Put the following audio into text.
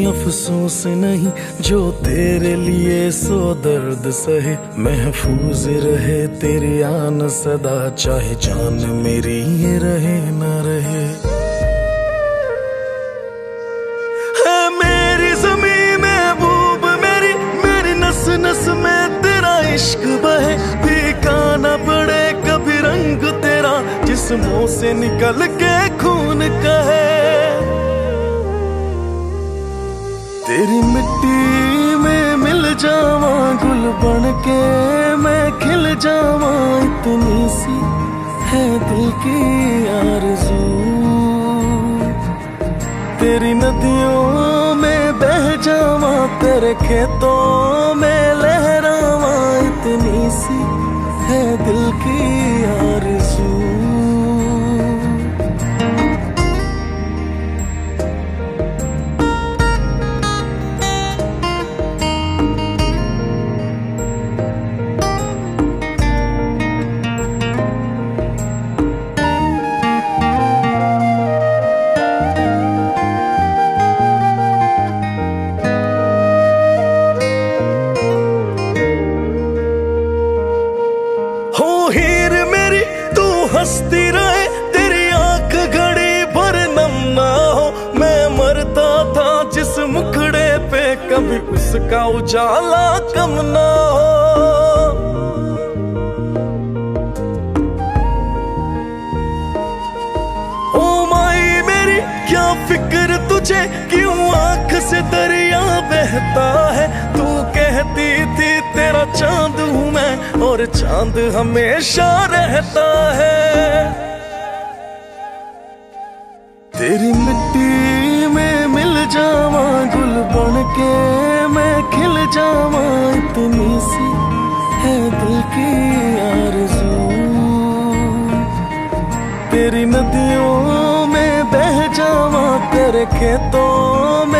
अफसोस नहीं जो तेरे लिए सो दर्द सहे। महफूज रहे तेरी आन सदा, चाहे जान मेरी ये रहे न रहे। है मेरी ज़मीं महबूब मेरी, मेरी नस नस में तेरा इश्क बहे। फीका न पड़े कभी रंग तेरा, जिस्मों से निकल के खून कहे। तेरी मिट्टी में मिल जावा, गुल बन के मैं खिल जावा। इतनी सी है दिल की आरज़ू, तेरी नदियों में बह जावा, तेरे खेतों में लहरावा। इतनी सी है दिल की आरज़ू। हीर मेरी तू हंसती रहे, तेरी आंख घड़ी भर नम ना हो। मैं मरता था जिस मुखड़े पे, कभी उसका उजाला कम ना हो। ओ माई मेरी क्या फिक्र तुझे, क्यों आंख से दरिया बहता है। तू कहती थी तेरा चांद हूँ मैं, और चांद हमेशा रहता है। तेरी मिट्टी में मिल जावा, गुल बन के मैं खिल जावा। इतनी सी है दिल की आरज़ू, तेरी नदियों में बह जावा, तेरे खेतों में